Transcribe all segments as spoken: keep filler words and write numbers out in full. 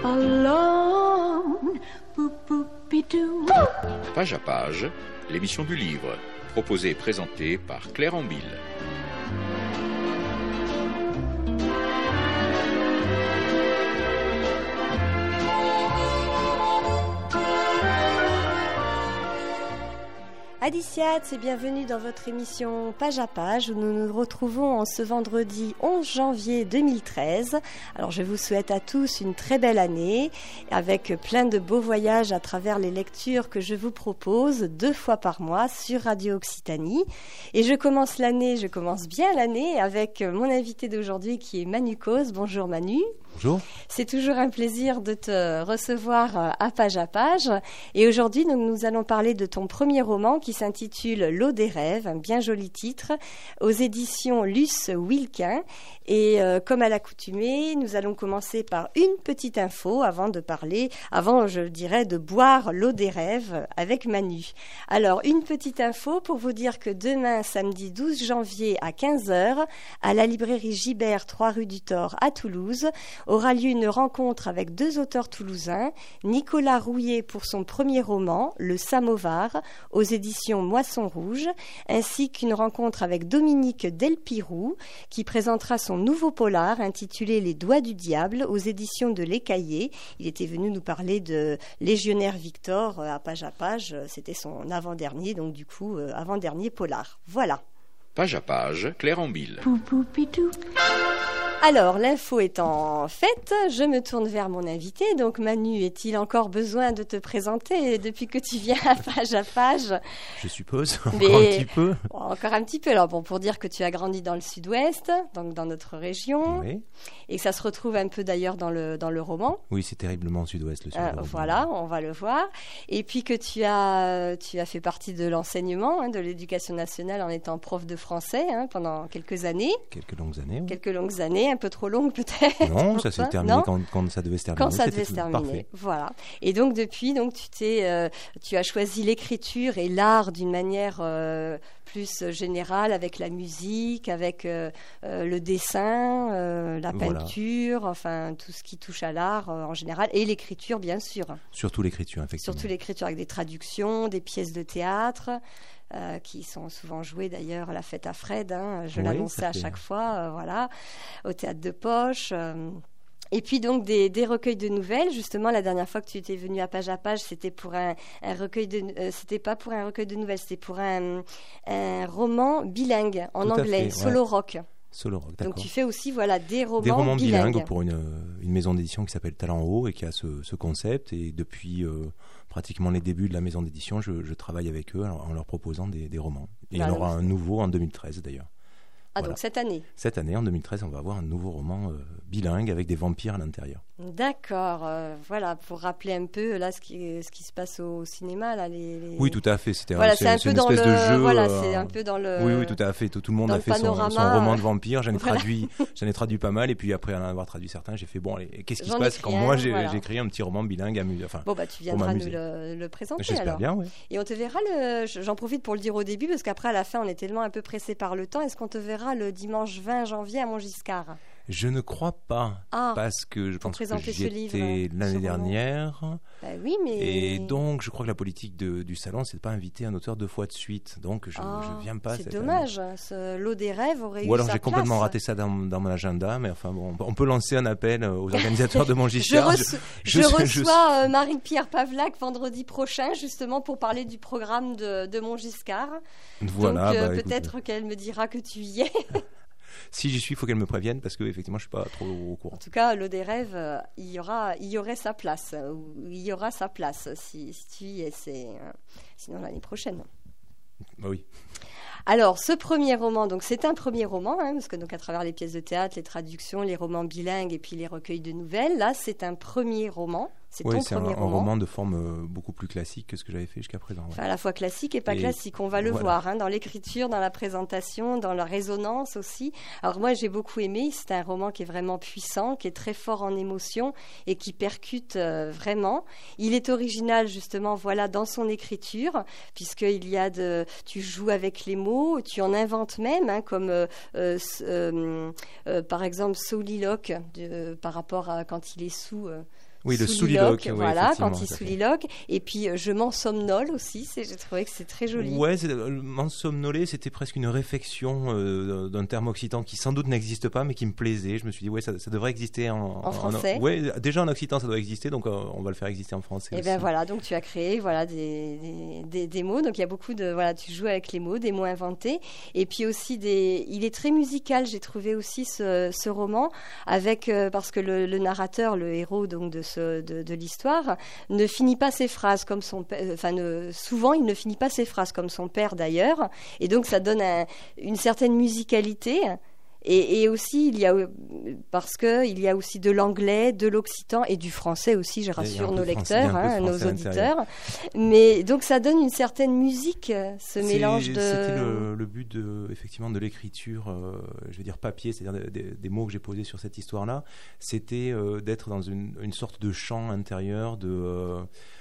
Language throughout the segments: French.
alone. Boop-boop-be-doo. Page à page, l'émission du livre, proposée et présentée par Claire Ambille. Adiciat, et bienvenue dans votre émission Page à Page où nous nous retrouvons en ce vendredi onze janvier deux mille treize. Alors je vous souhaite à tous une très belle année avec plein de beaux voyages à travers les lectures que je vous propose deux fois par mois sur Radio Occitanie. Et je commence l'année, je commence bien l'année avec mon invité d'aujourd'hui qui est Manu Cause. Bonjour Manu. Bonjour. C'est toujours un plaisir de te recevoir à Page à Page. Et aujourd'hui, nous, nous allons parler de ton premier roman qui s'intitule L'eau des rêves, un bien joli titre, aux éditions Luce Wilquin. Et euh, comme à l'accoutumée, nous allons commencer par une petite info avant de parler, avant, je dirais, de boire l'eau des rêves avec Manu. Alors, une petite info pour vous dire que demain, samedi douze janvier à quinze heures, à la librairie Gibert, trois rue du Thor à Toulouse, aura lieu une rencontre avec deux auteurs toulousains, Nicolas Rouillet pour son premier roman, Le Samovar, aux éditions Moisson Rouge, ainsi qu'une rencontre avec Dominique Delpirou, qui présentera son nouveau polar intitulé Les Doigts du Diable, aux éditions de L'Écaillé. Il était venu nous parler de Légionnaire Victor à Page à Page, c'était son avant-dernier, donc du coup, euh, avant-dernier polar. Voilà. Page à page, Claire Ambille. Boop-boop-be-doo. Alors, l'info étant faite, je me tourne vers mon invité. Donc, Manu, est-il encore besoin de te présenter depuis que tu viens à Page à Page? Je suppose, encore Mais... un petit peu. Encore un petit peu. Alors, bon, pour dire que tu as grandi dans le sud-ouest, donc dans notre région, Oui, et que ça se retrouve un peu d'ailleurs dans le, dans le roman. oui, c'est terriblement au sud-ouest le Euh, sud-ouest. voilà, on va le voir. Et puis que tu as, tu as fait partie de l'enseignement, hein, de l'éducation nationale en étant prof de français hein, pendant quelques années, Quelques longues années. oui. quelques longues années, un peu trop longues peut-être. Non, pour ça s'est toi. terminé Non quand, quand ça devait se terminer. Quand ça C'était devait se tout terminer, parfait. voilà. Et donc depuis, donc tu t'es, euh, tu as choisi l'écriture et l'art d'une manière euh, plus générale, avec la musique, avec euh, euh, le dessin, euh, la Voilà. peinture, enfin tout ce qui touche à l'art euh, en général, et l'écriture bien sûr. Surtout l'écriture, effectivement. Surtout l'écriture avec des traductions, des pièces de théâtre. Euh, qui sont souvent jouées d'ailleurs à la fête à Fred, hein, je Oui, l'annonçais ça à fait- chaque fois, euh, voilà, au théâtre de poche. euh, Et puis donc des, des recueils de nouvelles. Justement, la dernière fois que tu étais venu à Page à Page, c'était pour un, un recueil de, euh, c'était pas pour un recueil de nouvelles, c'était pour un, un roman bilingue en Tout à anglais, fait, ouais. solo rock. Solo rock, d'accord. Donc tu fais aussi voilà des romans, Des romans bilingues. bilingues pour une, une maison d'édition qui s'appelle Talent Haut et qui a ce, ce concept. Et depuis euh, pratiquement les débuts de la maison d'édition, je, je travaille avec eux en leur proposant des, des romans. Et Voilà, il y en aura donc un nouveau en deux mille treize d'ailleurs. Ah Voilà. donc cette année. Cette année, en deux mille treize, on va avoir un nouveau roman euh, bilingue avec des vampires à l'intérieur. D'accord, euh, voilà, pour rappeler un peu là ce qui, ce qui se passe au cinéma là, les, les- Oui, tout à fait. C'était Voilà, un, c'est un c'est peu une dans espèce le, de jeu. voilà, euh, c'est un peu dans le. Oui, oui, tout à fait. Tout, tout le monde dans a le fait son, panorama, son roman euh, de vampire. J'en ai voilà. traduit, j'en ai traduit pas mal. Et puis après en avoir traduit certains, j'ai fait bon, allez, qu'est-ce qui J'en se passe écris quand un, moi j'ai, voilà. j'ai écrit un petit roman bilingue amusant. Enfin, Bon bah tu pour viendras nous m'amuser. le, le présenter J'espère alors. bien, oui. Et on te verra le. J'en profite pour le dire au début parce qu'après à la fin on est tellement un peu pressé par le temps. Est-ce qu'on te verra le dimanche vingt janvier à Montgiscard? Je ne crois pas, Ah, parce que je pour pense que présenter ce j'y livre, étais ce l'année roman. dernière. bah oui mais. Et donc, je crois que la politique de- du salon, c'est de pas inviter un auteur deux fois de suite. Donc, je, Ah, je viens pas. c'est cette dommage. Ce L'eau des rêves aurait eu Ou alors sa j'ai complètement place. raté ça dans, dans mon agenda, mais enfin bon, on peut lancer un appel aux organisateurs de mon Je, Giscard. reço- je, reçois euh, Marie-Pierre Pavlac vendredi prochain, justement pour parler du programme de, de Montgiscard. Voilà, Donc euh, bah, écoute, peut-être qu'elle me dira que tu y es. si j'y suis, il faut qu'elle me prévienne parce que effectivement, je suis pas trop au En courant. tout cas, l'eau des rêves, euh, il y aura, il y aurait sa place. euh, ou Il y aura sa place si, si tu y es. C'est, euh, sinon l'année prochaine. Bah oui. Alors, ce premier roman, donc c'est un premier roman, hein, parce que donc à travers les pièces de théâtre, les traductions, les romans bilingues et puis les recueils de nouvelles, là, c'est un premier roman. C'est Oui, ton c'est un, premier un roman. roman de forme euh, beaucoup plus classique que ce que j'avais fait jusqu'à présent. ouais. Enfin, à la fois classique et pas Et classique, on va le voilà. voir, hein, dans l'écriture, dans la présentation, dans la résonance aussi. Alors moi, j'ai beaucoup aimé, c'est un roman qui est vraiment puissant, qui est très fort en émotion et qui percute euh, vraiment. Il est original, justement, voilà, dans son écriture, puisqu'il y a de... Tu joues avec les mots, tu en inventes même, hein, comme, euh, euh, euh, euh, par exemple, Soliloque, de- par rapport à quand il est sous... euh, Oui, le Souliloque, souliloque. voilà, oui, quand il souliloque. Et puis euh, je m'en somnole aussi. C'est, j'ai trouvé que c'est très joli. Ouais, c'est, euh, m'en somnoler, c'était presque une réflexion euh, d'un terme occitan qui sans doute n'existe pas, mais qui me plaisait. Je me suis dit, ouais, ça, ça devrait exister en, en français. En, ouais, déjà en occitan, ça doit exister, donc euh, on va le faire exister en français. Et aussi. bien voilà, donc tu as créé voilà des, des, des, des mots. Donc il y a beaucoup de voilà, tu joues avec les mots, des mots inventés. Et puis aussi des, il est très musical. J'ai trouvé aussi ce, ce roman avec euh, parce que le, le narrateur, le héros donc de ce de, de l'histoire. L'histoire ne finit pas ses phrases comme son père, enfin ne, souvent il ne finit pas ses phrases comme son père d'ailleurs, et donc ça donne un, une certaine musicalité. Et, et aussi, il y a, parce que il y a aussi de l'anglais, de l'occitan et du français aussi, je rassure nos lecteurs, hein, nos auditeurs. Mais donc, ça donne une certaine musique, ce c'est, mélange de... C'était le, le but de, effectivement, de l'écriture, euh, je vais dire papier, c'est-à-dire des, des mots que j'ai posés sur cette histoire-là. C'était euh, d'être dans une, une sorte de chant intérieur, de... Euh,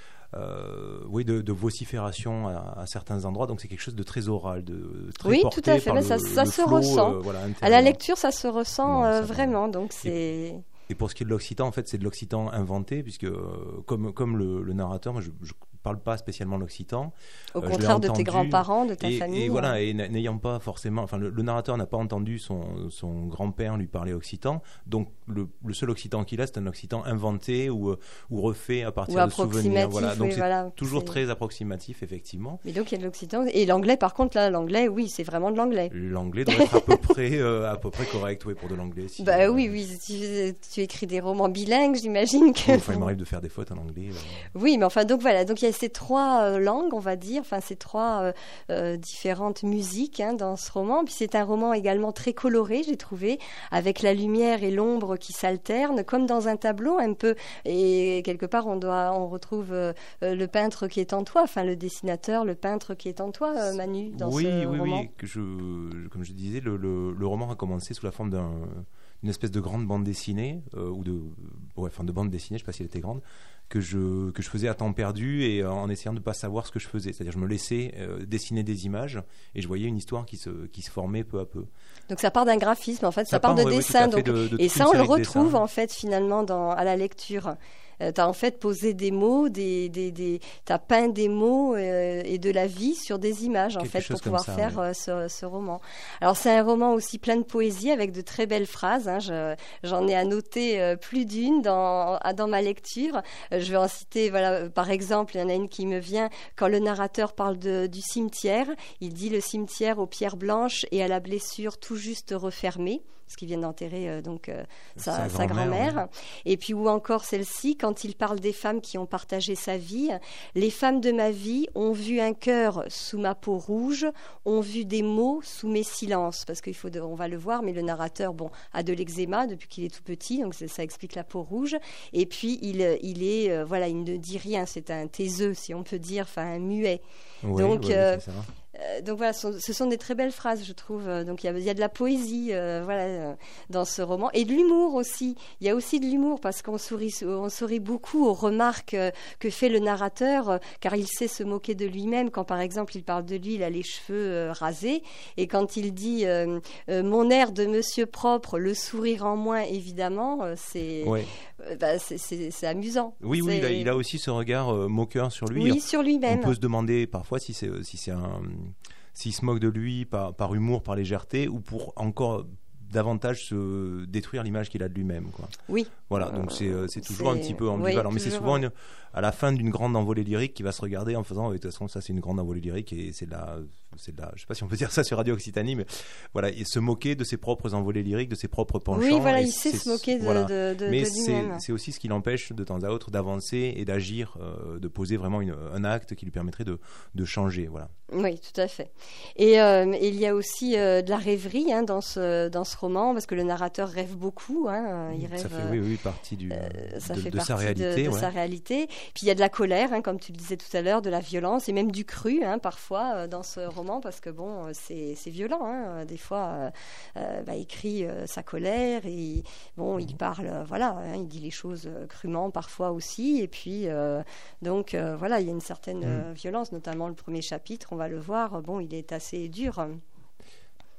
Euh, oui, de, de vocifération à, à certains endroits, donc c'est quelque chose de très oral, de très oui, porté tout à fait, par mais le, ça, ça le se flow, ressent. Euh, voilà, à la lecture, ça se ressent non, euh, ça vraiment, donc c'est... Et, et pour ce qui est de l'occitan, en fait, c'est de l'occitan inventé, puisque euh, comme, comme le, le narrateur, moi, je, je parle pas spécialement l'occitan. Au euh, contraire de tes grands-parents, de ta et, famille. Et voilà, et n'ayant pas forcément, enfin, le, le narrateur n'a pas entendu son, son grand-père lui parler occitan, donc le, le seul occitan qu'il a, c'est un occitan inventé ou, ou refait à partir ou de souvenirs. Voilà, donc oui, c'est voilà, toujours c'est... très approximatif, effectivement. Mais donc il y a de l'occitan et l'anglais, par contre, là, l'anglais, oui, c'est vraiment de l'anglais. L'anglais doit être à peu près, euh, à peu près correct, oui, pour de l'anglais. Si, bah euh, oui, oui, tu, tu écris des romans bilingues, j'imagine que. Enfin, il m'arrive de faire des fautes en anglais. Euh... Oui, mais enfin, donc voilà, donc il y a ces trois euh, langues, on va dire, enfin ces trois euh, euh, différentes musiques hein, dans ce roman. Puis c'est un roman également très coloré, j'ai trouvé, avec la lumière et l'ombre qui s'alternent, comme dans un tableau un peu. Et quelque part, on doit, on retrouve euh, le peintre qui est en toi, enfin le dessinateur, le peintre qui est en toi, euh, Manu, dans oui, ce oui, roman. Oui, que je, comme je disais, le, le, le roman a commencé sous la forme d'un une espèce de grande bande dessinée euh, ou de, ouais, enfin de bande dessinée, je ne sais pas si elle était grande. Que je, que je faisais à temps perdu et euh, en essayant de ne pas savoir ce que je faisais. C'est-à-dire je me laissais euh, dessiner des images et je voyais une histoire qui se, qui se formait peu à peu. Donc ça part d'un graphisme, en fait, ça, ça part, part de ouais, dessin. Oui, donc, de, de et ça, on le retrouve en dessins. fait finalement dans, à la lecture. Euh, tu as en fait posé des mots, des, des, des, tu as peint des mots euh, et de la vie sur des images en Quelque fait pour pouvoir ça, faire ouais. euh, ce, ce roman. Alors c'est un roman aussi plein de poésie avec de très belles phrases. Hein. Je, j'en ai annoté euh, plus d'une dans, dans ma lecture. Euh, je vais en citer, voilà, par exemple, il y en a une qui me vient quand le narrateur parle de, du cimetière. Il dit le cimetière aux pierres blanches et à la blessure tout juste refermée. Parce qu'il vient d'enterrer euh, donc euh, sa, sa, sa grand-mère. grand-mère. Et puis ou encore celle-ci, quand il parle des femmes qui ont partagé sa vie, les femmes de ma vie ont vu un cœur sous ma peau rouge, ont vu des mots sous mes silences. Parce qu'il faut, de, on va le voir, mais le narrateur, bon, a de l'eczéma depuis qu'il est tout petit, donc ça, ça explique la peau rouge. Et puis il, il est, euh, voilà, il ne dit rien, c'est un taiseux, si on peut dire, enfin un muet. Oui, donc oui, euh, c'est ça. Euh, donc voilà, ce sont, ce sont des très belles phrases, je trouve. Donc il y, y a de la poésie, euh, voilà, euh, dans ce roman, et de l'humour aussi. Il y a aussi de l'humour parce qu'on sourit, on sourit beaucoup aux remarques euh, que fait le narrateur, euh, car il sait se moquer de lui-même. Quand par exemple il parle de lui, il a les cheveux euh, rasés, et quand il dit euh, euh, mon air de monsieur propre, le sourire en moins, évidemment, euh, c'est, ouais. euh, bah, c'est, c'est, c'est amusant. Oui, c'est... oui, il a, il a aussi ce regard euh, moqueur sur lui. Oui, sur lui-même. On peut se demander parfois si c'est, si c'est un s'il se moque de lui par, par humour, par légèreté, ou pour encore davantage se détruire l'image qu'il a de lui-même, quoi. Oui. Voilà, donc c'est, c'est toujours c'est... un petit peu ambivalent. Oui, mais c'est souvent une, à la fin d'une grande envolée lyrique qui va se regarder en faisant, de toute façon, ça c'est une grande envolée lyrique et c'est de la, c'est de la, je sais pas si on peut dire ça sur Radio Occitanie, mais voilà, et se moquer de ses propres envolées lyriques, de ses propres penchants. Oui, voilà, il c'est, sait se moquer de, voilà. de, de, mais de c'est, lui-même. c'est aussi ce qui l'empêche de temps à autre d'avancer et d'agir, euh, de poser vraiment une, un acte qui lui permettrait de, de changer, voilà. Oui, tout à fait. Et euh, il y a aussi euh, de la rêverie hein, dans ce dans ce roman, parce que le narrateur rêve beaucoup. Hein, il rêve, ça fait oui, oui, partie du, euh, ça de, fait de partie sa réalité. De, de ouais. sa réalité. Puis il y a de la colère, hein, comme tu le disais tout à l'heure, de la violence et même du cru, hein, parfois euh, dans ce roman, parce que bon, c'est c'est violent. Hein, des fois, euh, euh, bah, il crie euh, sa colère et bon, il parle, euh, voilà, hein, il dit les choses euh, crûment parfois aussi. Et puis euh, donc euh, voilà, il y a une certaine euh, violence, notamment le premier chapitre. On va le voir, bon, il est assez dur.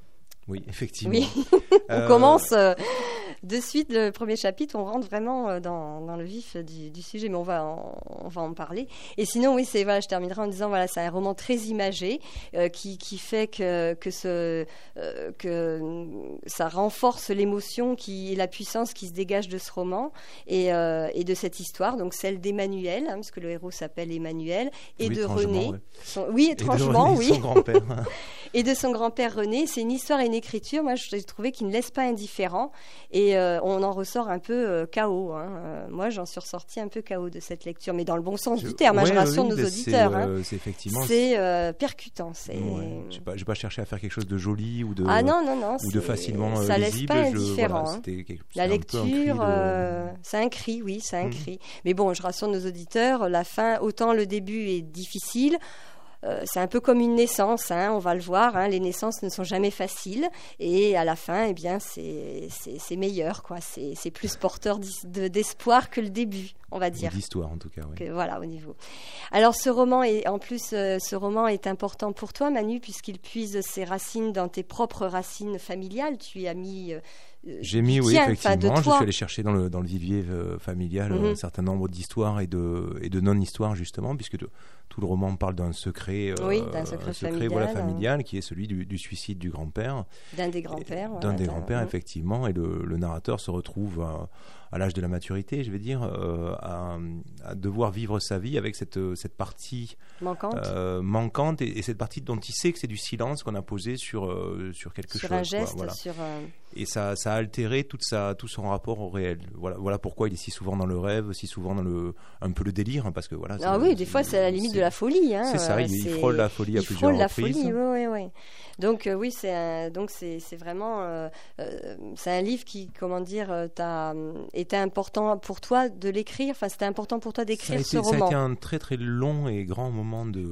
Oui, effectivement. Oui, on Euh, commence euh, de suite le premier chapitre, on rentre vraiment euh, dans, dans le vif du, du sujet, mais on va en, on va en parler. Et sinon, oui, c'est voilà, je terminerai en disant voilà, c'est un roman très imagé euh, qui, qui fait que que ce euh, que ça renforce l'émotion qui et la puissance qui se dégage de ce roman et euh, et de cette histoire, donc celle d'Emmanuel, hein, parce que le héros s'appelle Emmanuel, et Oui, de étrangement, René. ouais. Son- oui, et de étrangement, René, oui. son grand-père. Et de son grand-père René. C'est une histoire et une écriture, moi, j'ai trouvé qu'il ne laisse pas indifférent. Et euh, on en ressort un peu euh, K O. Hein. Euh, moi, j'en suis ressortie un peu K O de cette lecture, mais dans le bon sens Je- du terme. hein, ouais, je rassure oui, nos mais auditeurs. C'est, hein. euh, c'est effectivement. C'est euh, percutant. C'est... Ouais, je n'ai pas, j'ai pas cherché à faire quelque chose de joli ou de, Ah non, non, non. ou de c'est- facilement euh, ça laisse lisible. pas je- indifférent. voilà, hein. c'était quelque- La c'était un peu un cri lecture, de- euh, c'est un cri, oui, c'est un Mm. cri. Mais bon, je rassure nos auditeurs, la fin, autant le début est difficile, euh, c'est un peu comme une naissance, hein, on va le voir, hein, les naissances ne sont jamais faciles, et à la fin, eh bien, c'est, c'est, c'est meilleur, quoi. C'est, c'est plus porteur d'is- de- d'espoir que le début, on va ou dire. d'histoire en tout cas. Oui. Que, voilà, au niveau. Alors, ce roman est, en plus, euh, ce roman est important pour toi, Manu, puisqu'il puise ses racines dans tes propres racines familiales. Tu y as mis. euh, J'ai mis, oui, tiens, enfin, de effectivement. Je toi. suis allé chercher dans le, dans le vivier euh, familial euh, Mhm. un certain nombre d'histoires et de, et de non-histoires, justement, puisque de- tout le roman parle d'un secret, euh, Oui, d'un secret un familial, voilà, hein. familial, qui est celui du, du suicide du grand-père. D'un des grands-pères. D'un voilà, des d'un- grands-pères, mm. effectivement, et le, le narrateur se retrouve à, à l'âge de la maturité, je vais dire, euh, à, à devoir vivre sa vie avec cette, cette partie Manquante. euh, manquante et, et cette partie dont il sait que c'est du silence qu'on a posé sur, euh, sur quelque sur chose. un quoi, geste, voilà. sur un... Et ça, ça a altéré toute sa, tout son rapport au réel. Voilà, voilà pourquoi il est si souvent dans le rêve, si souvent dans le, un peu le délire, hein, parce que voilà. Ah c'est- oui, des fois c'est à la limite c'est- de la folie. Hein, C'est ça, il, euh, il c'est- frôle la folie à il plusieurs frôle la reprises. folie, oui, oui, oui. Donc euh, oui, c'est un, donc c'est, c'est vraiment, euh, euh, c'est un livre qui, comment dire, euh, t'a été important pour toi de l'écrire. Enfin, c'était important pour toi Ça a, d'écrire été, ce ça a roman. été un très très long et grand moment de,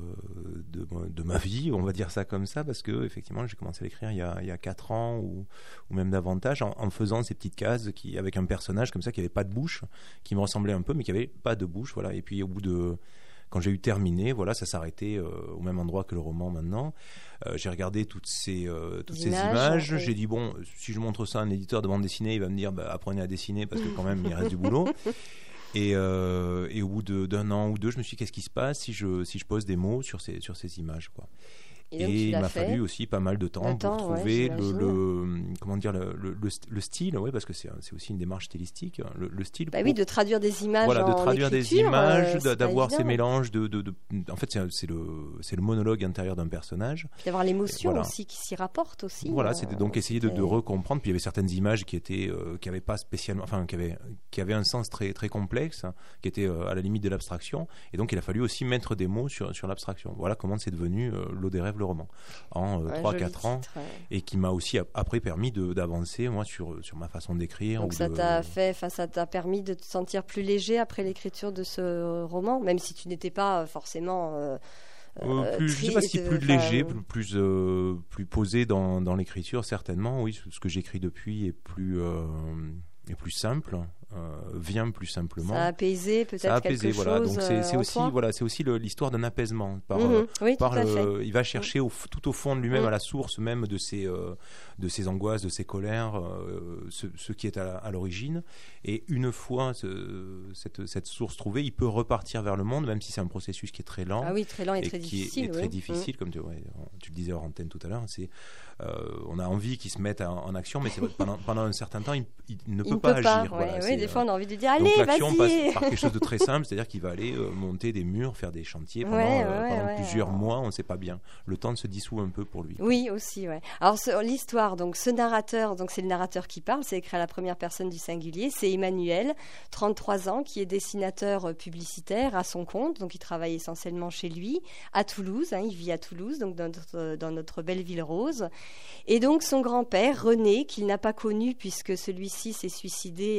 de, de ma vie, on va dire ça comme ça, parce que effectivement j'ai commencé à l'écrire il y a, il y a quatre ans ou, ou même davantage, en, en faisant ces petites cases qui, avec un personnage comme ça qui n'avait pas de bouche, qui me ressemblait un peu mais qui n'avait pas de bouche. Voilà. Et puis au bout de... Quand j'ai eu terminé, voilà, ça s'arrêtait euh, au même endroit que le roman maintenant. Euh, j'ai regardé toutes ces, euh, toutes ces Images, images. oui. J'ai dit, bon, si je montre ça à un éditeur de bande dessinée, il va me dire, bah, apprenez à dessiner parce que quand même, il reste du boulot. Et, euh, et au bout de, d'un an ou deux, je me suis dit, qu'est-ce qui se passe si je, si je pose des mots sur ces, sur ces images, quoi. Et donc, Et tu il l'as m'a fait. fallu aussi pas mal de temps Le pour temps, ouais, trouver le, j'imagine. le- comment dire le, le, le st- le style, ouais, parce que c'est, c'est aussi une démarche stylistique, le, le style. Bah pour- oui, de traduire des images voilà, de en traduire des écriture, images, euh, d'a- c'est pas d'avoir ces évident. mélanges de, de, de- en fait, c'est, c'est le, c'est le monologue intérieur d'un personnage. Puis d'avoir l'émotion Voilà. aussi qui s'y rapporte aussi. Voilà, euh, c'était donc essayer de, c'est- de recomprendre. Puis il y avait certaines images qui étaient, euh, qui avaient pas spécialement, enfin, qui avaient, qui avaient un sens très, très complexe, hein, qui étaient euh, à la limite de l'abstraction. Et donc il a fallu aussi mettre des mots sur, sur l'abstraction. Voilà comment c'est devenu euh, L'Eau des rêves, le roman, en un trois joli quatre ans, titre, ouais. et qui m'a aussi ap- après permis de, d'avancer moi sur, sur ma façon d'écrire. Donc ou ça de- t'a fait, enfin ça t'a permis de te sentir plus léger après l'écriture de ce roman, même si tu n'étais pas forcément. Euh, Euh, plus, je ne sais pas si tri- plus enfin, léger, plus, plus, euh, plus posé dans, dans l'écriture, certainement. Oui, ce que j'écris depuis est plus, euh, est plus simple, euh, vient plus simplement. Ça a apaisé peut-être Ça a apaisé, quelque voilà. chose. Donc c'est, euh, c'est en aussi, toi. voilà, c'est aussi le- l'histoire d'un apaisement. Par, Mhm. euh, Oui, par tout à le- fait. il va chercher au f- tout au fond de lui-même, Mm. à la source même de ses, euh, de ses angoisses, de ses colères, euh, ce, ce qui est à, à l'origine. Et une fois ce- cette, cette source trouvée, il peut repartir vers le monde, même si c'est un processus qui est très lent. Ah oui, très lent et, et très qui est- difficile. est, très oui. difficile, comme tu, ouais, tu le disais hors antenne tout à l'heure. C'est, euh, on a envie qu'il se mette en, en action, mais c'est vrai que pendant, pendant un certain temps, il, il ne Il peut ne pas peut pas. agir. ouais, voilà, ouais, c'est, des euh, fois, on a envie de dire donc allez, l'action vas-y. passe par quelque chose de très simple, c'est-à-dire qu'il va aller euh, monter des murs, faire des chantiers pendant, Ouais, euh, ouais, pendant ouais, plusieurs ouais. mois, on ne sait pas bien. Le temps se dissout un peu pour lui. Oui, aussi, ouais. Alors, ce- l'histoire, donc, ce narrateur, donc, c'est le narrateur qui parle, c'est écrit à la première personne du singulier, c'est Emmanuel, trente-trois ans, qui est dessinateur euh, publicitaire à son compte, donc il travaille essentiellement chez lui, à Toulouse, hein, il vit à Toulouse, donc dans notre, dans notre belle ville rose. Et donc, son grand-père, René, qu'il n'a pas connu puisque celui-ci s'est suicidé euh, un soir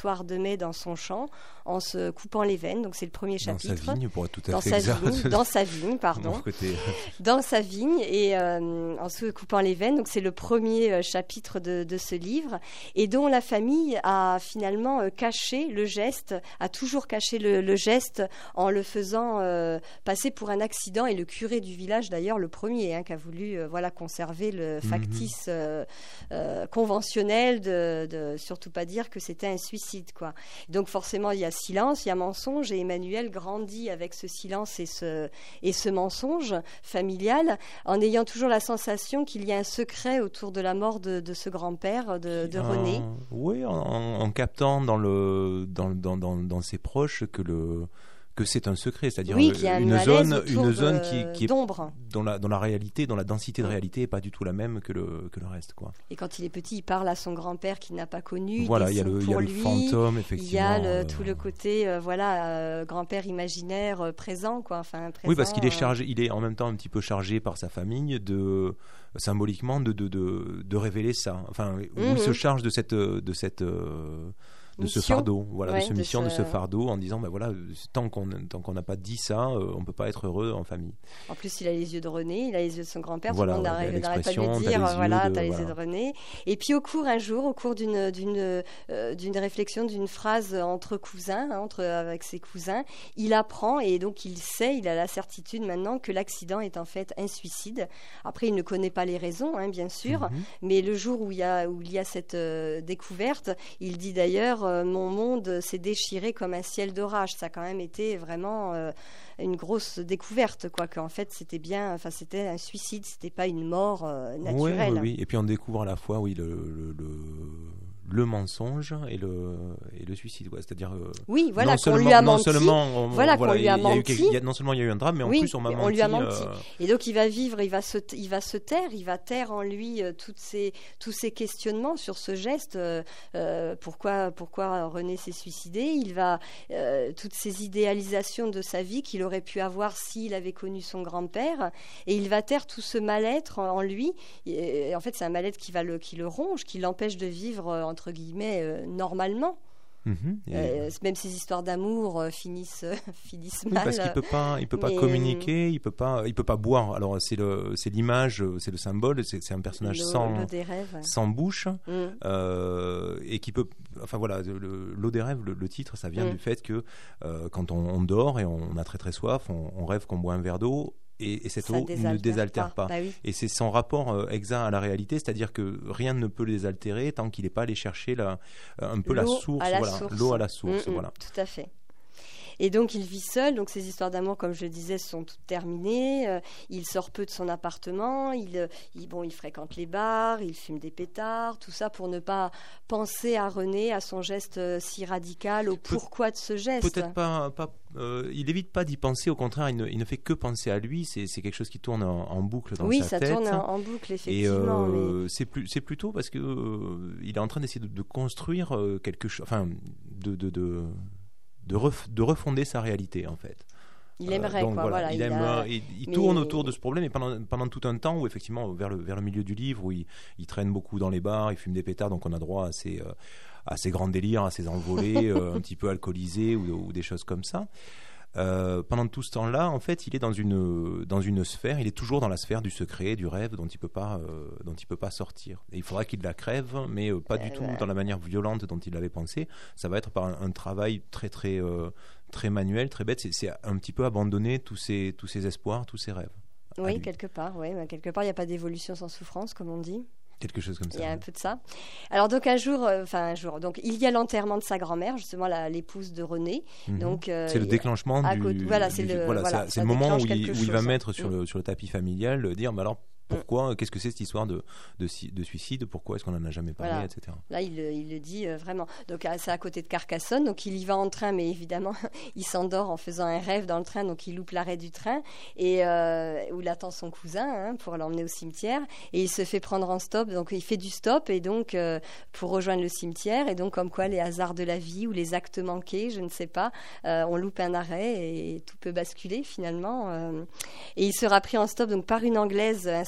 soir de mai dans son champ en se coupant les veines. Donc c'est le premier chapitre. Dans sa vigne, pour être tout à dans fait sa exact. Vigne, dans sa vigne, pardon. Dans sa vigne et euh, en se coupant les veines. Donc c'est le premier euh, chapitre de, de ce livre et dont la famille a finalement euh, caché le geste, a toujours caché le, le geste en le faisant euh, passer pour un accident. Et le curé du village, d'ailleurs, le premier, hein, qui a voulu euh, voilà, conserver le factice euh, euh, conventionnel de, de surtout pas dire que c'était un suicide, quoi. Donc forcément, il y a silence, il y a mensonge et Emmanuel grandit avec ce silence et ce, et ce mensonge familial en ayant toujours la sensation qu'il y a un secret autour de la mort de, de ce grand-père, de, de René. En, oui, en, en captant dans, le, dans, dans, dans, dans ses proches que le... que c'est un secret, c'est-à-dire oui, qu'il y a une zone, une zone de, qui, qui est d'ombre. Dans la, dans la réalité, dans la densité de réalité, n'est pas du tout la même que le, que le reste, quoi. Et quand il est petit, il parle à son grand-père qu'il n'a pas connu. Voilà, il y a le, il y a le lui, fantôme, effectivement. Il y a le, euh... tout le côté, euh, voilà, euh, grand-père imaginaire euh, présent, quoi. Enfin, présent, oui, parce qu'il est euh... chargé, il est en même temps un petit peu chargé par sa famille de symboliquement de de de, de révéler ça. Enfin, où mm-hmm. il se charge de cette de cette euh, de mission. ce fardeau, voilà, ouais, de ce de mission, ce... de ce fardeau, en disant, ben voilà, tant qu'on tant qu'on n'a pas dit ça, euh, on peut pas être heureux en famille. En plus, il a les yeux de René, il a les yeux de son grand-père, voilà, tout le monde ouais, n'arrête pas de lui dire, t'as voilà, de, t'as les voilà. yeux de René. Et puis au cours un jour, au cours d'une d'une euh, d'une réflexion, d'une phrase entre cousins, hein, entre avec ses cousins, il apprend et donc il sait, il a la certitude maintenant que l'accident est en fait un suicide. Après, il ne connaît pas les raisons, hein, bien sûr, mm-hmm. mais le jour où il y a où il y a cette euh, découverte, il dit d'ailleurs, euh, mon monde s'est déchiré comme un ciel d'orage. Ça a quand même été vraiment euh, une grosse découverte, quoi. Qu'en fait, c'était bien, enfin, c'était un suicide, c'était pas une mort euh, naturelle. Oui, oui, oui. Et puis on découvre à la fois, oui, le, le, le, le mensonge et le, et le suicide, ouais. C'est-à-dire, euh, oui, voilà, non qu'on seulement, lui a non menti. Seulement, on, voilà, voilà, qu'on lui a menti. Il y a eu, il y a, non seulement il y a eu un drame, mais en oui, plus on m'a menti. On lui a menti. Euh... Et donc il va vivre, il va se, il va se taire, il va taire en lui euh, toutes ces, tous ces questionnements sur ce geste. Euh, euh, pourquoi, pourquoi René s'est suicidé. Il va euh, toutes ces idéalisations de sa vie qu'il aurait pu avoir s'il avait connu son grand-père, et il va taire tout ce mal-être en, en lui. Et, et en fait, c'est un mal-être qui va le, qui le ronge, qui l'empêche de vivre euh, entre guillemets euh, normalement. Mmh, euh, même ces histoires d'amour euh, finissent euh, finissent oui, mal. Parce qu'il peut pas, il peut pas mais... communiquer, il peut pas, il peut pas boire. Alors c'est le, c'est l'image, c'est le symbole, c'est, c'est un personnage l'eau, sans, l'eau des rêves. sans bouche, mmh. euh, et qui peut, enfin voilà, le, l'eau des rêves, le, le titre, ça vient mmh. du fait que euh, quand on, on dort et on a très très soif, on, on rêve qu'on boit un verre d'eau. Et, et cette ça eau ne désaltère pas. pas. Bah oui. Et c'est son rapport euh, exact à la réalité, c'est-à-dire que rien ne peut le désaltérer tant qu'il n'est pas allé chercher la, un peu l'eau la source, à la voilà, source. l'eau à la source. Mmh, voilà. Tout à fait. Et donc il vit seul, donc ces histoires d'amour, comme je le disais, sont toutes terminées. Euh, il sort peu de son appartement, il, il, bon, il fréquente les bars, il fume des pétards, tout ça pour ne pas penser à René, à son geste euh, si radical, au pourquoi de ce geste. Peut-être pas... pas euh, il évite pas d'y penser, au contraire, il ne, il ne fait que penser à lui, c'est, c'est quelque chose qui tourne en, en boucle dans oui, sa tête. Oui, ça tourne en, en boucle, effectivement. Et euh, mais... c'est, plus, c'est plutôt parce qu'il euh, est en train d'essayer de, de construire euh, quelque chose, enfin, de... de, de De, ref, de refonder sa réalité, en fait. Il aimerait, euh, donc, quoi. Voilà, voilà, il, il, aime, a... il, il mais... tourne autour de ce problème, et pendant, pendant tout un temps, où effectivement, vers le, vers le milieu du livre, où il, il traîne beaucoup dans les bars, il fume des pétards, donc on a droit à ces, euh, à ces grands délires, à ces envolées, euh, un petit peu alcoolisées, ou, ou des choses comme ça. Euh, pendant tout ce temps-là, en fait, il est dans une dans une sphère. Il est toujours dans la sphère du secret, du rêve, dont il peut pas euh, dont il peut pas sortir. Et il faudra qu'il la crève, mais euh, pas euh, du tout ouais. dans la manière violente dont il l'avait pensé. Ça va être par un, un travail très très euh, très manuel, très bête. C'est, c'est un petit peu abandonner tous ses tous ses espoirs, tous ses rêves. Oui, quelque part. Oui, bah, quelque part, il n'y a pas d'évolution sans souffrance, comme on dit. Quelque chose comme ça. Il y a un peu de ça. Alors donc un jour, enfin euh, un jour, donc il y a l'enterrement de sa grand-mère, justement la, l'épouse de René. Mmh. Donc euh, c'est le déclenchement du. Côté, voilà, c'est du, le, voilà, voilà, ça, c'est le moment où il, où il va mettre sur mmh. le sur le tapis familial, dire, mais alors. Pourquoi ? Qu'est-ce que c'est cette histoire de, de, de suicide ? Pourquoi est-ce qu'on n'en a jamais parlé, voilà. et cetera. Là, il, il le dit euh, vraiment. Donc, c'est à côté de Carcassonne. Donc, il y va en train, mais évidemment, il s'endort en faisant un rêve dans le train. Donc, il loupe l'arrêt du train et euh, où il attend son cousin hein, pour l'emmener au cimetière. Et il se fait prendre en stop. Donc, il fait du stop et donc euh, pour rejoindre le cimetière. Et donc, comme quoi, les hasards de la vie ou les actes manqués, je ne sais pas, euh, on loupe un arrêt et tout peut basculer finalement. Euh, et il sera pris en stop donc par une Anglaise installée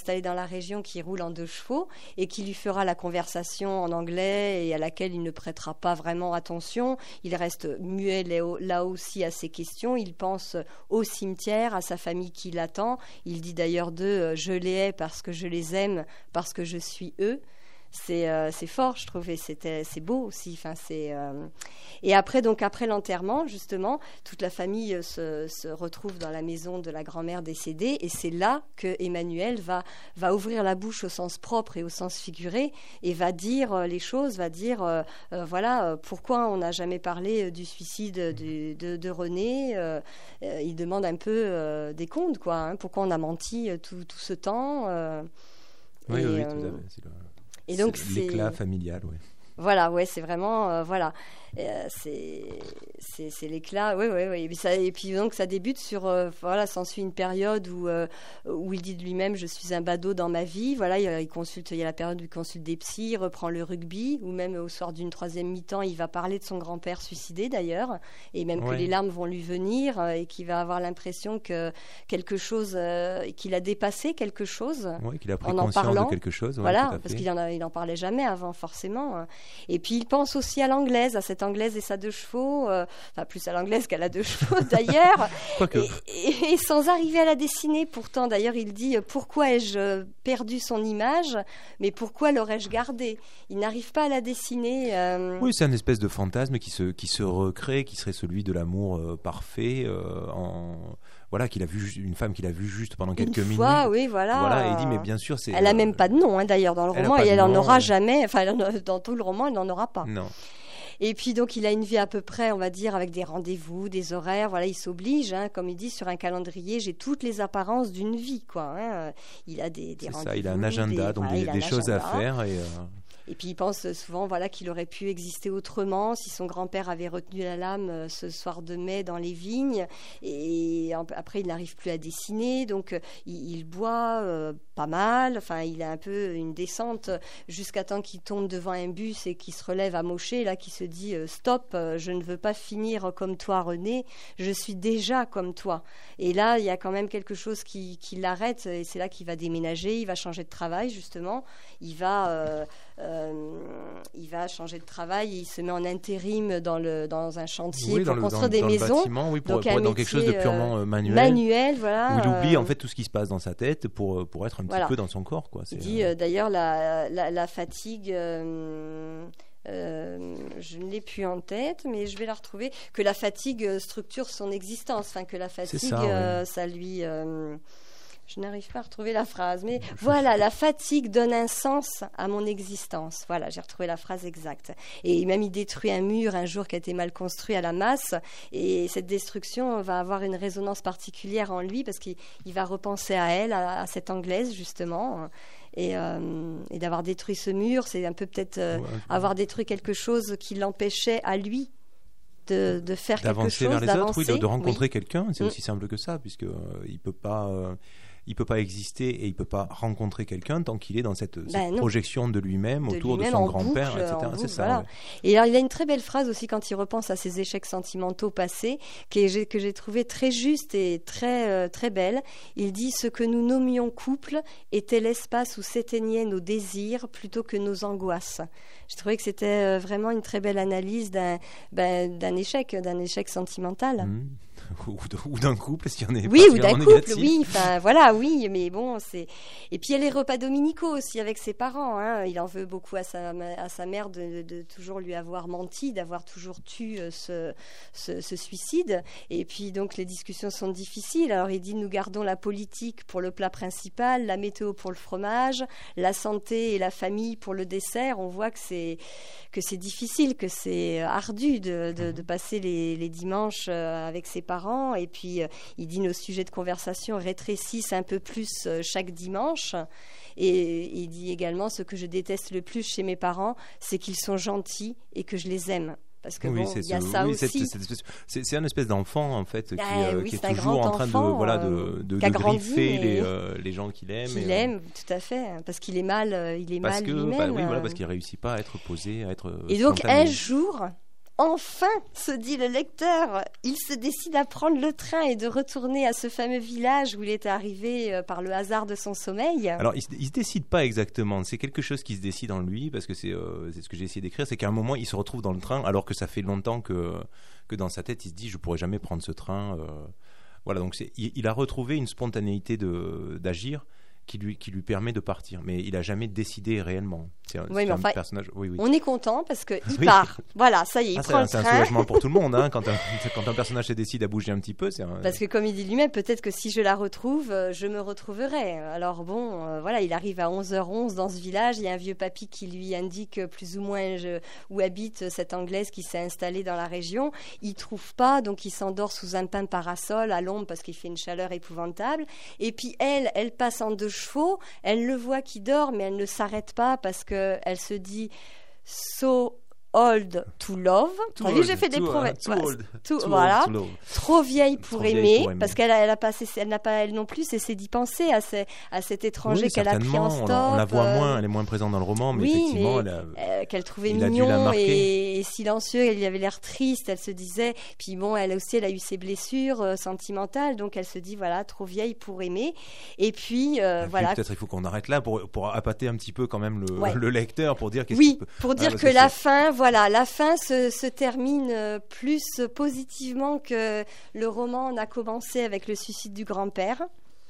installé dans la région qui roule en deux chevaux et qui lui fera la conversation en anglais et à laquelle il ne prêtera pas vraiment attention. Il reste muet là aussi à ses questions. Il pense au cimetière, à sa famille qui l'attend. Il dit d'ailleurs d'eux « je les hais parce que je les aime, parce que je suis eux ». C'est, euh, c'est fort, je trouvais, c'était, c'est beau aussi. Enfin, c'est, euh... Et après, donc, après l'enterrement, justement, toute la famille se, se retrouve dans la maison de la grand-mère décédée, et c'est là que Emmanuel va, va ouvrir la bouche au sens propre et au sens figuré, et va dire euh, les choses, va dire, euh, euh, voilà, euh, pourquoi on n'a jamais parlé euh, du suicide du, de, de René. Euh, euh, il demande un peu euh, des comptes, quoi. Hein, pourquoi on a menti euh, tout, tout ce temps. Euh, oui, et, oui, euh, tout à fait. C'est le... Et donc, c'est l'éclat familial, oui. Voilà, ouais, c'est vraiment, euh, voilà, euh, c'est, c'est, c'est l'éclat, oui, oui, oui. Et puis, ça, et puis donc ça débute sur, euh, voilà, s'ensuit une période où euh, où il dit de lui-même, je suis un badaud dans ma vie. Voilà, il, il consulte, il y a la période où il consulte des psys, il reprend le rugby, ou même au soir d'une troisième mi-temps, il va parler de son grand-père suicidé d'ailleurs, et même ouais. que les larmes vont lui venir euh, et qu'il va avoir l'impression que quelque chose, euh, qu'il a dépassé quelque chose, ouais, qu'il a pris en conscience en parlant, de quelque chose, ouais, voilà, parce qu'il en a, il en parlait jamais avant forcément. Et puis il pense aussi à l'anglaise, à cette anglaise et sa deux chevaux, euh, enfin plus à l'anglaise qu'à la deux chevaux d'ailleurs, et, et, et sans arriver à la dessiner. Pourtant, d'ailleurs, il dit pourquoi ai-je perdu son image, mais pourquoi l'aurais-je gardée? Il n'arrive pas à la dessiner. Euh... Oui, c'est un espèce de fantasme qui se qui se recrée, qui serait celui de l'amour euh, parfait, euh, en voilà, qu'il a vu une femme qu'il a vue juste pendant quelques une minutes. Fois, oui, voilà. Voilà, et il dit mais bien sûr c'est. Elle a euh, même pas de nom hein, d'ailleurs dans le roman et elle en aura jamais. Enfin, dans tout le roman, elle n'en aura pas. Non. Et puis donc il a une vie à peu près, on va dire, avec des rendez-vous, des horaires. Voilà, il s'oblige, hein, comme il dit sur un calendrier. J'ai toutes les apparences d'une vie, quoi. Hein. Il a des, des c'est rendez-vous. Ça, il a un agenda, des, donc voilà, des, des choses agenda. à faire et. Euh... Et puis il pense souvent voilà, qu'il aurait pu exister autrement si son grand-père avait retenu la lame ce soir de mai dans les vignes. Et après, il n'arrive plus à dessiner, donc il, il boit euh, pas mal. Enfin, il a un peu une descente jusqu'à temps qu'il tombe devant un bus et qu'il se relève amoché, là, qui se dit euh, « Stop, je ne veux pas finir comme toi, René, je suis déjà comme toi. » Et là, il y a quand même quelque chose qui, qui l'arrête et c'est là qu'il va déménager, il va changer de travail, justement. Il va... Euh, Euh, il va changer de travail, il se met en intérim dans, le, dans un chantier oui, pour le, construire dans, des dans maisons. Le bâtiment, oui, pour, donc pour être dans quelque chose de purement euh, manuel. Manuel, voilà. Où il oublie en fait tout ce qui se passe dans sa tête pour, pour être un petit voilà. peu dans son corps. Quoi. C'est, il dit euh, d'ailleurs la, la, la fatigue... Euh, Euh, je ne l'ai plus en tête, mais je vais la retrouver. Que la fatigue structure son existence, enfin que la fatigue, ça, euh, ouais. ça lui. Euh, je n'arrive pas à retrouver la phrase, mais voilà, la fatigue donne un sens à mon existence. Voilà, j'ai retrouvé la phrase exacte. Et même il détruit un mur un jour qui a été mal construit à la masse, et cette destruction va avoir une résonance particulière en lui parce qu'il il va repenser à elle, à, à cette anglaise justement. Et, euh, et d'avoir détruit ce mur, c'est un peu peut-être euh, ouais, avoir détruit quelque chose qui l'empêchait à lui de, de faire quelque chose, d'avancer vers les d'avancer. autres, oui, de, de rencontrer oui. quelqu'un. C'est mmh. aussi simple que ça, puisque euh, il peut pas. Euh, Il peut pas exister et il peut pas rencontrer quelqu'un tant qu'il est dans cette, ben cette projection de lui-même de autour lui-même, de son en grand-père, boucle, et cetera. Boucle, c'est ça. Voilà. Ouais. Et alors il a une très belle phrase aussi quand il repense à ses échecs sentimentaux passés, que j'ai, que j'ai trouvé très juste et très euh, très belle. Il dit ce que nous nommions couple était l'espace où s'éteignaient nos désirs plutôt que nos angoisses. J'ai trouvé que c'était vraiment une très belle analyse d'un ben, d'un échec, d'un échec sentimental. Mmh. Ou d'un couple, s'il y en a. Oui, ou d'un couple, négatif. oui. Enfin, voilà, oui, mais bon, c'est. Et puis il y a les repas dominicaux aussi avec ses parents. Hein. Il en veut beaucoup à sa à sa mère de, de, de toujours lui avoir menti, d'avoir toujours tué ce, ce ce suicide. Et puis donc les discussions sont difficiles. Alors il dit nous gardons la politique pour le plat principal, la météo pour le fromage, la santé et la famille pour le dessert. On voit que c'est que c'est difficile, que c'est ardu de de, de passer les les dimanches avec ses parents. Et puis, euh, il dit nos sujets de conversation rétrécissent un peu plus euh, chaque dimanche. Et, et il dit également ce que je déteste le plus chez mes parents, c'est qu'ils sont gentils et que je les aime. Parce que oui, bon, il y a ce, ça oui, aussi. cette, cette espèce, c'est, c'est un espèce d'enfant en fait qui, ah, euh, oui, qui est, est toujours en train enfant, de voilà de, euh, de, de griffer mais... les, euh, les gens qu'il aime. Qu'il et, aime, euh... tout à fait, parce qu'il est mal, il est parce mal que, lui-même. Bah, oui, voilà, parce qu'il réussit pas à être posé, à être. Et donc un jour. enfin, se dit le lecteur, il se décide à prendre le train et de retourner à ce fameux village où il était arrivé euh, par le hasard de son sommeil. Alors, il ne se décide pas exactement. C'est quelque chose qui se décide en lui, parce que c'est, euh, c'est ce que j'ai essayé d'écrire. C'est qu'à un moment, il se retrouve dans le train, alors que ça fait longtemps que, que dans sa tête, il se dit « je ne pourrai jamais prendre ce train euh. ». Voilà, donc c'est, il, il a retrouvé une spontanéité de, d'agir qui lui, qui lui permet de partir. Mais il n'a jamais décidé réellement. C'est un, oui, c'est mais un enfin, personnage. Oui, oui. On est content parce qu'il oui. part. Voilà, ça y est, il ah, prend c'est, le c'est train. C'est un soulagement pour tout le monde, hein, quand, un, quand un personnage se décide à bouger un petit peu. C'est un... Parce que comme il dit lui-même, peut-être que si je la retrouve, je me retrouverai. Alors bon, euh, voilà, il arrive à onze heures onze dans ce village. Il y a un vieux papy qui lui indique plus ou moins je, où habite cette Anglaise qui s'est installée dans la région. Il ne trouve pas, donc il s'endort sous un pin parasol à l'ombre parce qu'il fait une chaleur épouvantable. Et puis elle, elle passe en deux chevaux. Elle le voit qui dort, mais elle ne s'arrête pas parce qu'elle se dit so old to love. Too T'as old, vu, j'ai fait des too, prouesses. uh, too old, Too- too voilà. old to love. Trop vieille pour, Trop vieille aimer, pour aimer. parce qu'elle a, elle a pas, cessé- elle n'a pas elle non plus cessé d'y penser à, ces, à cet étranger Oui, qu'elle a pris en certainement. stop. On la, on la voit euh, moins, elle est moins présente dans le roman, mais oui, effectivement, mais, elle a... euh, qu'elle trouvait il a dû la mignon marquer. et, et silencieux. Elle avait l'air triste, elle se disait. Puis bon, elle aussi, elle a eu ses blessures euh, sentimentales, donc elle se dit voilà, trop vieille pour aimer. Et puis euh, Et puis, voilà. peut-être il faut qu'on arrête là pour, pour appâter un petit peu quand même le, Ouais. le lecteur pour dire qu'est-ce Oui, qu'il peut... pour dire Ah, parce que que la c'est- fin, voilà, la fin se, se termine euh, plus positivement que le roman n'a commencé avec le suicide du grand-père.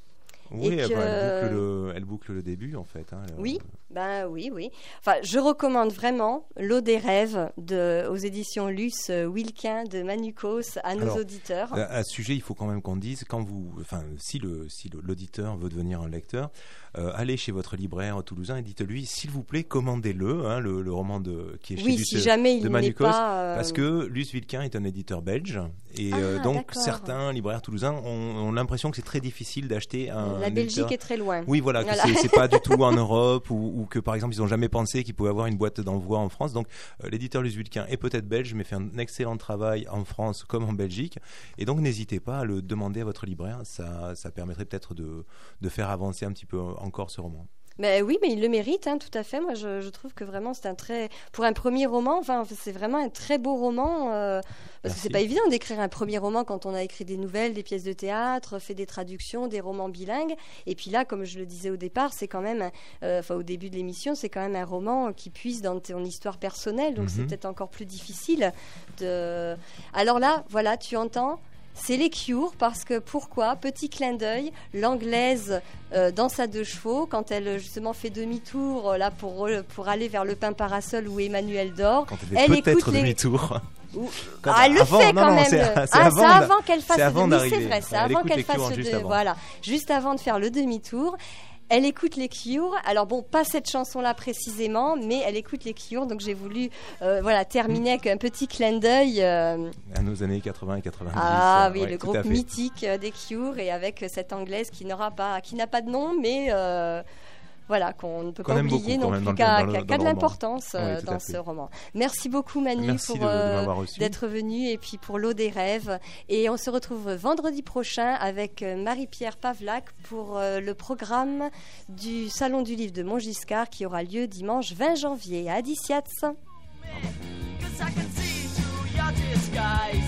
Oui, Et elle, que- elle boucle le, elle boucle le début en fait. Hein, Oui, ben oui, oui. Enfin, je recommande vraiment L'eau des rêves de, aux éditions Luce euh, Wilquin de Manucos à nos Alors, auditeurs. À, à ce sujet, il faut quand même qu'on dise, quand vous, enfin, si le, si le- l'auditeur veut devenir un lecteur, euh, allez chez votre libraire toulousain et dites-lui, s'il vous plaît, commandez-le, hein, le, le roman de qui est chez Oui, Luce si jamais il de n'est Manucos, pas, euh, parce que Luce Wilquin est un éditeur belge et Ah, euh, donc d'accord. certains libraires toulousains ont, ont l'impression que c'est très difficile d'acheter un. La un Belgique éditeur. est très loin. Oui, voilà, que Voilà. c'est, c'est pas du tout en Europe ou, ou que par exemple ils n'ont jamais pensé qu'ils pouvaient avoir une boîte d'envoi en France. Donc euh, l'éditeur Luce Wilquin est peut-être belge, mais fait un excellent travail en France comme en Belgique. Et donc n'hésitez pas à le demander à votre libraire. Ça, ça permettrait peut-être de, de faire avancer un petit peu encore ce roman. Mais oui, mais il le mérite, hein, tout à fait. Moi, je, je trouve que vraiment, c'est un très, pour un premier roman, enfin, c'est vraiment un très beau roman. Euh, parce Merci. que c'est pas évident d'écrire un premier roman quand on a écrit des nouvelles, des pièces de théâtre, fait des traductions, des romans bilingues. Et puis là, comme je le disais au départ, c'est quand même, euh, enfin, au début de l'émission, c'est quand même un roman qui puise dans ton histoire personnelle. Donc, Mhm. c'est peut-être encore plus difficile de. Alors là, voilà, tu entends. C'est les Cure parce que pourquoi? Petit clin d'œil, l'anglaise euh, dans sa deux chevaux, quand elle justement fait demi-tour euh, là pour, re- pour aller vers le pin parasol où Emmanuel dort, Quand elle elle fait peut-être écoute les- demi-tour. Ou- Quand- Ah, elle le avant- fait non, quand non, même. c'est- le- c'est ah, avant c'est d'a- avant qu'elle fasse c'est le avant demi. Oui, d'arriver. c'est vrai, c'est Elle avant écoute qu'elle les fasse Cure le juste deux. avant. Voilà, juste avant de faire le demi-tour. Elle écoute les Cure. Alors bon, pas cette chanson-là précisément, mais elle écoute les Cure. Donc j'ai voulu, euh, voilà, terminer avec un petit clin d'œil. euh, À nos années quatre-vingts et quatre-vingt-dix. Ah euh, oui, ouais, le tout à groupe fait. mythique euh, des Cure et avec euh, cette anglaise qui n'aura pas, qui n'a pas de nom, mais euh, voilà, qu'on ne peut Qu'on pas aime oublier beaucoup, quand non même, plus, dans le- qu'a dans le- qu'a- dans qu'a le de roman. l'importance euh, Oui, tout à dans fait. ce roman. Merci beaucoup Manu Merci pour de- de euh, m'avoir reçu. d'être venu et puis pour l'eau des rêves. Et on se retrouve vendredi prochain avec euh, Marie-Pierre Pavlac pour euh, le programme du Salon du Livre de Montgiscard qui aura lieu dimanche vingt janvier à Adiciats. Cause I can see through your disguise.